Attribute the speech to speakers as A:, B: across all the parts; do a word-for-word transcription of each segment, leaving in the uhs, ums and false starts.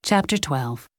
A: Chapter twelve.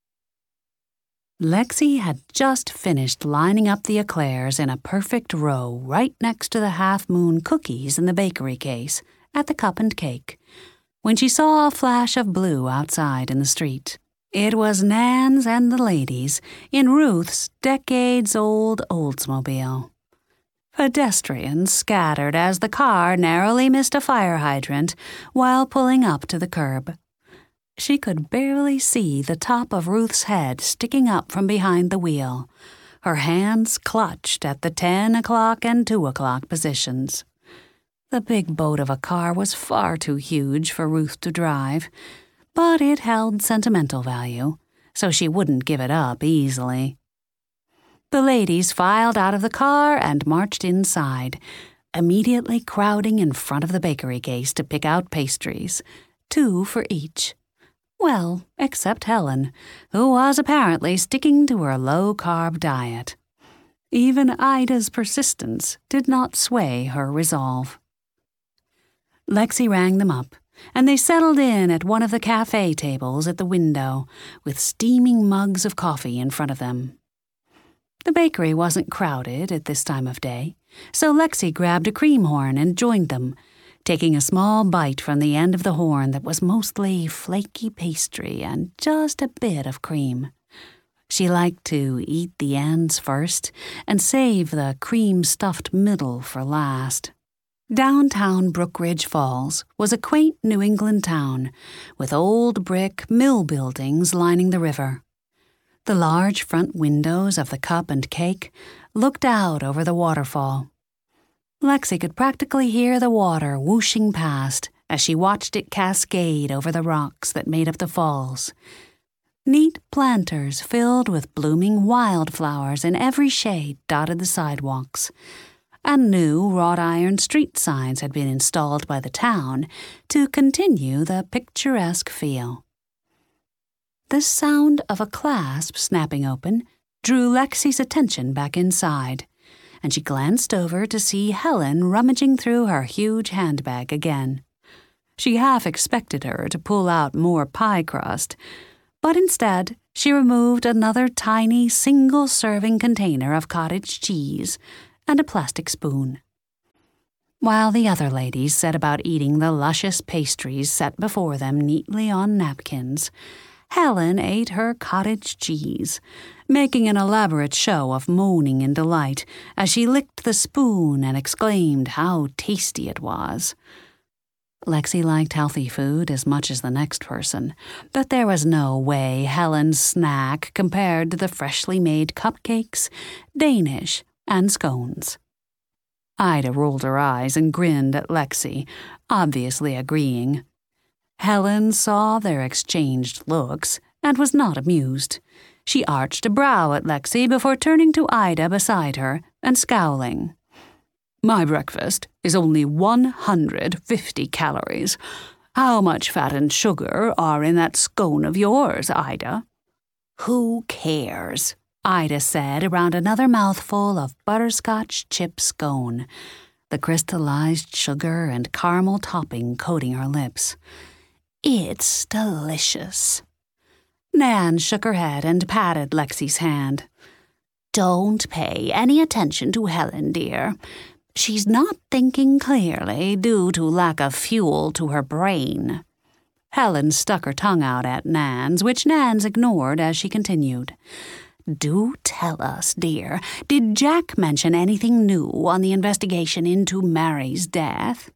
A: Lexi had just finished lining up the eclairs in a perfect row right next to the half-moon cookies in the bakery case at the Cup and Cake, when she saw a flash of blue outside in the street. It was Nan's and the ladies in Ruth's decades-old Oldsmobile. Pedestrians scattered as the car narrowly missed a fire hydrant while pulling up to the curb. She could barely see the top of Ruth's head sticking up from behind the wheel, her hands clutched at the ten o'clock and two o'clock positions. The big boat of a car was far too huge for Ruth to drive, but it held sentimental value, so she wouldn't give it up easily. The ladies filed out of the car and marched inside, immediately crowding in front of the bakery case to pick out pastries, two for each. Well, except Helen, who was apparently sticking to her low-carb diet. Even Ida's persistence did not sway her resolve. Lexi rang them up, and they settled in at one of the cafe tables at the window, with steaming mugs of coffee in front of them. The bakery wasn't crowded at this time of day, so Lexi grabbed a cream horn and joined them, taking a small bite from the end of the horn that was mostly flaky pastry and just a bit of cream. She liked to eat the ends first and save the cream-stuffed middle for last. Downtown Brookridge Falls was a quaint New England town with old brick mill buildings lining the river. The large front windows of the Cup and Cake looked out over the waterfall. Lexi could practically hear the water whooshing past as she watched it cascade over the rocks that made up the falls. Neat planters filled with blooming wildflowers in every shade dotted the sidewalks, and new wrought iron street signs had been installed by the town to continue the picturesque feel. The sound of a clasp snapping open drew Lexi's attention back inside, and she glanced over to see Helen rummaging through her huge handbag again. She half expected her to pull out more pie crust, but instead she removed another tiny single-serving container of cottage cheese and a plastic spoon. While the other ladies set about eating the luscious pastries set before them neatly on napkins, Helen ate her cottage cheese, making an elaborate show of moaning in delight as she licked the spoon and exclaimed how tasty it was. Lexi liked healthy food as much as the next person, but there was no way Helen's snack compared to the freshly made cupcakes, Danish, and scones. Ida rolled her eyes and grinned at Lexi, obviously agreeing. Helen saw their exchanged looks and was not amused. She arched a brow at Lexi before turning to Ida beside her and scowling. "My breakfast is only one hundred fifty calories. How much fat and sugar are in that scone of yours, Ida?" "Who cares?" Ida said around another mouthful of butterscotch chip scone, the crystallized sugar and caramel topping coating her lips. "It's delicious." Nan shook her head and patted Lexi's hand. "Don't pay any attention to Helen, dear. She's not thinking clearly due to lack of fuel to her brain." Helen stuck her tongue out at Nan's, which Nan's ignored as she continued. "Do tell us, dear, did Jack mention anything new on the investigation into Mary's death?"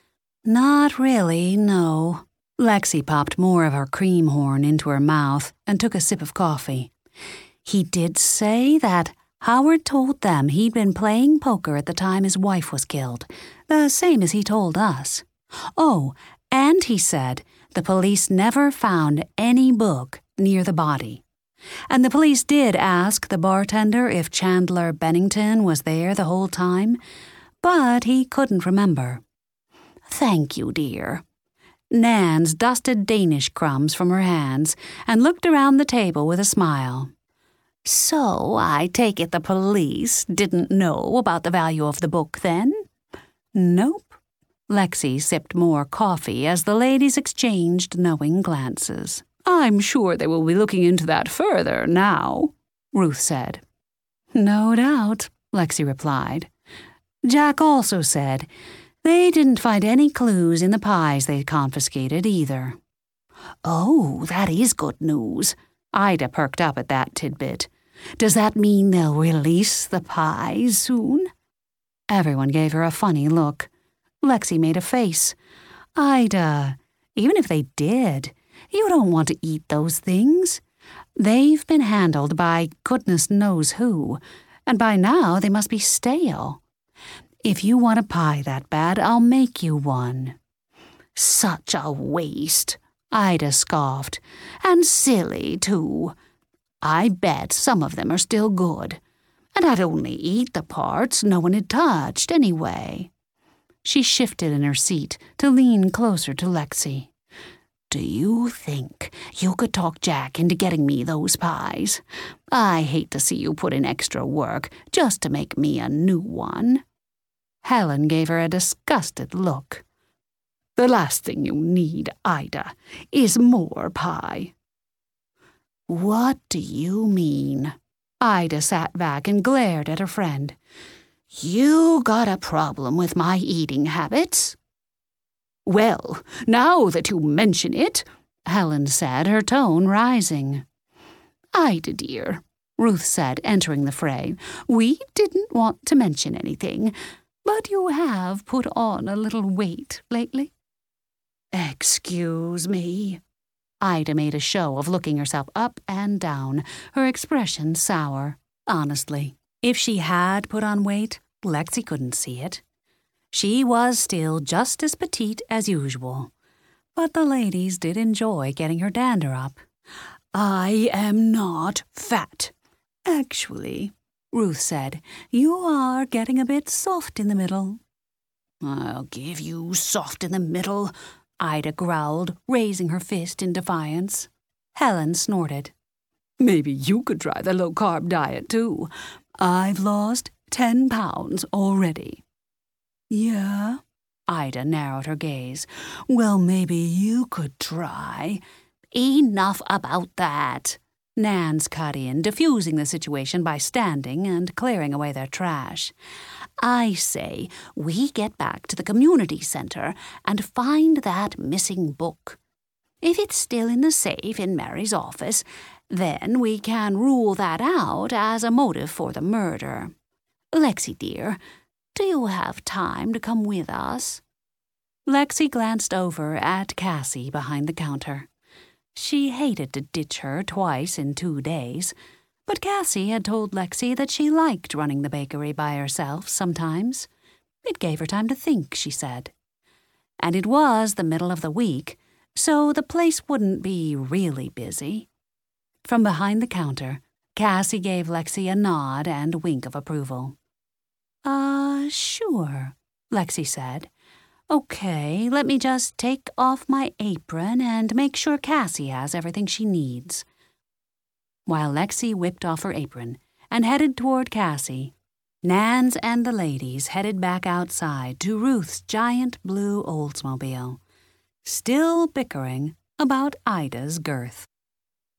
A: "Not really, no." Lexi popped more of her cream horn into her mouth and took a sip of coffee. "He did say that Howard told them he'd been playing poker at the time his wife was killed, the same as he told us. Oh, and he said the police never found any book near the body. And the police did ask the bartender if Chandler Bennington was there the whole time, but he couldn't remember." "Thank you, dear." Nan's dusted Danish crumbs from her hands and looked around the table with a smile. "So I take it the police didn't know about the value of the book then?" "Nope." Lexi sipped more coffee as the ladies exchanged knowing glances. I'm sure they will be looking into that further now, Ruth said. No doubt, Lexi replied. Jack also said they didn't find any clues in the pies they confiscated either. Oh, that is good news. Ida perked up at that tidbit. Does that mean they'll release the pies soon? Everyone gave her a funny look. Lexi made a face. Ida, even if they did, you don't want to eat those things. They've been handled by goodness knows who, and by now they must be stale. If you want a pie that bad, I'll make you one. Such a waste, Ida scoffed. And silly, too. I bet some of them are still good. And I'd only eat the parts no one had touched anyway. She shifted in her seat to lean closer to Lexi. Do you think you could talk Jack into getting me those pies? I hate to see you put in extra work just to make me a new one. Helen gave her a disgusted look. The last thing you need, Ida, is more pie. What do you mean? Ida sat back and glared at her friend. You got a problem with my eating habits? Well, now that you mention it, Helen said, her tone rising. Ida, dear, Ruth said, entering the fray, we didn't want to mention anything, but you have put on a little weight lately. Excuse me. Ida made a show of looking herself up and down, her expression sour. Honestly, if she had put on weight, Lexi couldn't see it. She was still just as petite as usual, but the ladies did enjoy getting her dander up. I am not fat. Actually, Ruth said, you are getting a bit soft in the middle. I'll give you soft in the middle, Ida growled, raising her fist in defiance. Helen snorted. Maybe you could try the low-carb diet, too. I've lost ten pounds already. Yeah? Ida narrowed her gaze. Well, maybe you could try. Enough about that. Nance cut in, diffusing the situation by standing and clearing away their trash. I say we get back to the community center and find that missing book. If it's still in the safe in Mary's office, then we can rule that out as a motive for the murder. Lexi, dear, do you have time to come with us? Lexi glanced over at Cassie behind the counter. She hated to ditch her twice in two days, but Cassie had told Lexi that she liked running the bakery by herself sometimes. It gave her time to think, she said. And it was the middle of the week, so the place wouldn't be really busy. From behind the counter, Cassie gave Lexi a nod and wink of approval. Uh, sure, Lexi said. Okay, let me just take off my apron and make sure Cassie has everything she needs. While Lexi whipped off her apron and headed toward Cassie, Nance and the ladies headed back outside to Ruth's giant blue Oldsmobile, still bickering about Ida's girth.